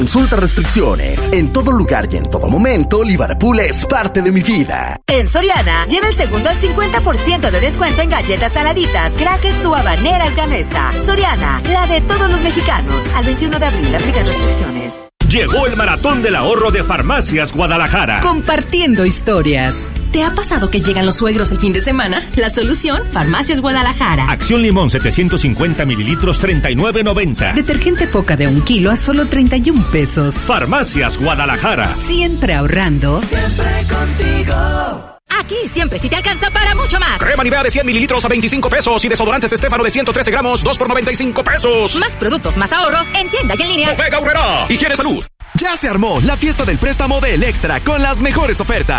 Consulta restricciones. En todo lugar y en todo momento, Liverpool es parte de mi vida. En Soriana, lleva el segundo al 50% de descuento en galletas saladitas, crackers o habaneras Gamesa. Soriana, la de todos los mexicanos. Al 21 de abril, aplican restricciones. Llegó el maratón del ahorro de Farmacias Guadalajara. Compartiendo historias. ¿Te ha pasado que llegan los suegros el fin de semana? La solución, Farmacias Guadalajara. Acción limón 750 mililitros, 39.90. Detergente Foca de 1 kilo a solo 31 pesos. Farmacias Guadalajara. Siempre ahorrando. Siempre contigo. Aquí siempre sí te alcanza para mucho más. Crema Nivea de 100 mililitros a 25 pesos y desodorantes Estéfano de 113 gramos, 2 por 95 pesos. Más productos, más ahorro, en tienda y en línea. Bodega Aurrerá. Higiene Salud. Ya se armó la fiesta del préstamo del Extra con las mejores ofertas.